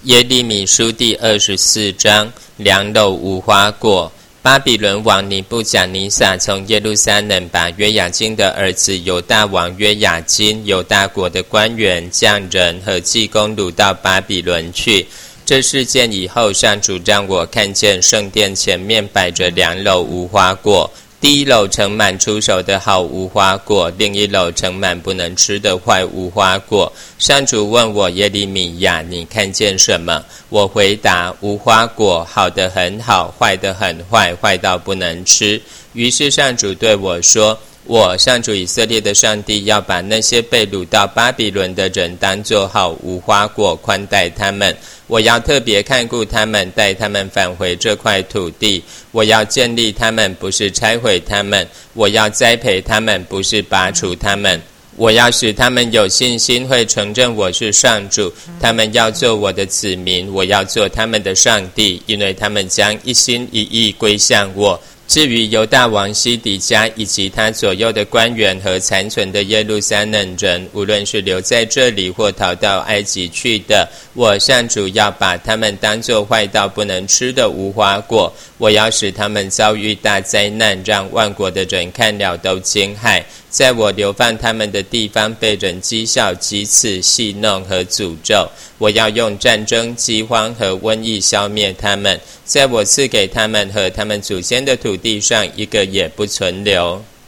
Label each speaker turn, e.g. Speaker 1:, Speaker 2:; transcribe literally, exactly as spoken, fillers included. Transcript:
Speaker 1: 耶利米书第二十四章，两篓无花果。巴比伦王尼布甲尼撒从耶路撒冷把约雅斤的儿子犹大王约雅斤、犹大国的官员、匠人和技工掳到巴比伦去。这事件以后，上主让我看见圣殿前面摆着两篓无花果，第一篓盛满出熟的好无花果，另一篓盛满不能吃的坏无花果。上主问我耶利米亚，你看见什么？我回答：无花果，好的很好，坏的很坏，坏到不能吃。于是上主对我说：我上主以色列的上帝要把那些被掳到巴比伦的人当作好无花果宽待他们，我要特别看顾他们，带他们返回这块土地。我要建立他们，不是拆毁他们；我要栽培他们，不是拔除他们。我要使他们有信心，会承认我是上主。他们要做我的子民，我要做他们的上帝，因为他们将一心一意归向我。至于犹大王西底家以及他左右的官员和残存的耶路撒冷人，无论是留在这里或逃到埃及去的，我上主要把他们当作坏到不能吃的无花果。我要使他们遭遇大灾难，让万国的人看了都惊骇。在我流放他们的地方，被人讥笑、讥刺、戏弄和诅咒。我要用战争、饥荒和瘟疫消灭他们，在我赐给他们和他们祖先的土地上，一个也不存留。